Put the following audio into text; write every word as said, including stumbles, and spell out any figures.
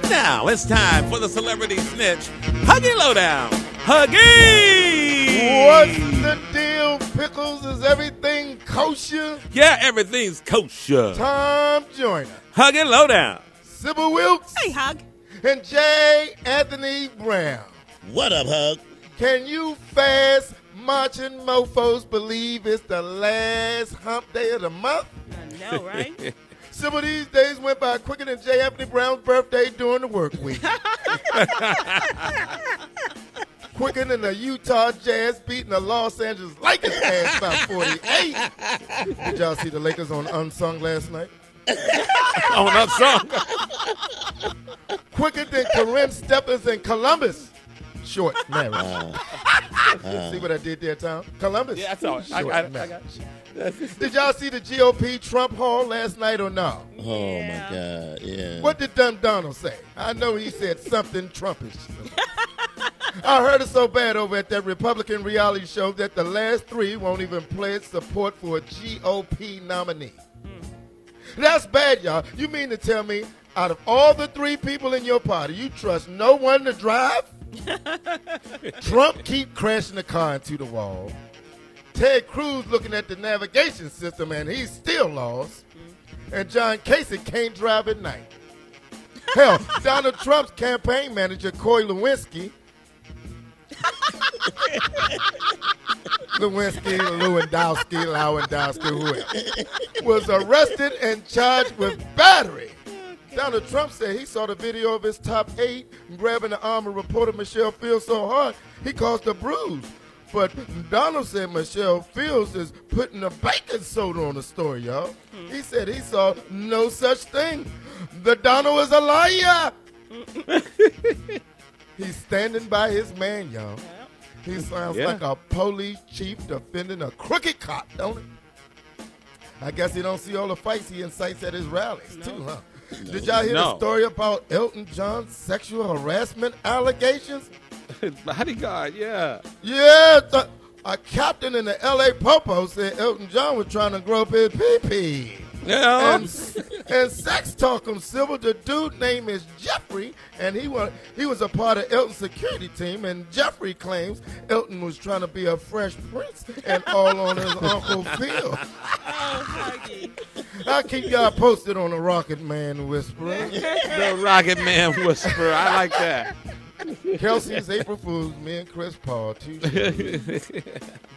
Now it's time for the celebrity snitch, Huggy Lowdown. Huggy! What's the deal, Pickles? Is everything kosher? Yeah, everything's kosher. Tom Joyner, Huggy Lowdown. Sybil Wilkes, Hey, Hug. and J. Anthony Brown. What up, Hug? Can you fast marching mofos believe it's the last hump day of the month? I know, right? Some of these days went by quicker than J. Anthony Brown's birthday during the work week. Quicker than the Utah Jazz beating the Los Angeles Lakers ass by forty-eight. Did y'all see the Lakers on Unsung last night? On that song. Quicker than Corinne Stephens in Columbus. Short marriage. Uh, uh, See what I did there, Tom? Columbus. Yeah, I saw it. I Short got it. I marriage. got it. Did y'all see the G O P Trump Hall last night or no? oh, Yeah. my God. Yeah. What did Dumb Donald say? I know he said something Trumpish. I heard it so bad over at that Republican reality show that the last three won't even pledge support for a G O P nominee. That's bad, y'all. You mean to tell me out of all the three people in your party, you trust no one to drive? Trump keep crashing the car into the wall. Ted Cruz looking at the navigation system and he's still lost. And John Kasich can't drive at night. Hell, Donald Trump's campaign manager, Corey Lewinsky, Lewinsky, Lewandowski, Lewandowski, whoever, was arrested and charged with battery. Donald Trump said he saw the video of his top eight grabbing the arm of reporter Michelle Fields so hard he caused a bruise. But Donald said Michelle Fields is putting a baking soda on the story, y'all. He said he saw no such thing. The Donald is a liar. He's standing by his man, y'all. He sounds Yeah. like a police chief defending a crooked cop, don't he? I guess he don't see all the fights he incites at his rallies, too, huh? Did y'all hear No. the story about Elton John's sexual harassment allegations? Bodyguard, yeah. Yeah, th- a captain in the L A Popo said Elton John was trying to grow up his pee-pee. Yeah. And, and sex talk him civil. The dude name is Jeffrey, and he was he was a part of Elton's security team. And Jeffrey claims Elton was trying to be a fresh prince and all on his Uncle Phil. Oh, Huggy. I'll keep y'all posted on the Rocket Man Whisperer. The Rocket Man Whisperer. I like that. Kelsey's April Fools, me and Chris Paul. Tuesday.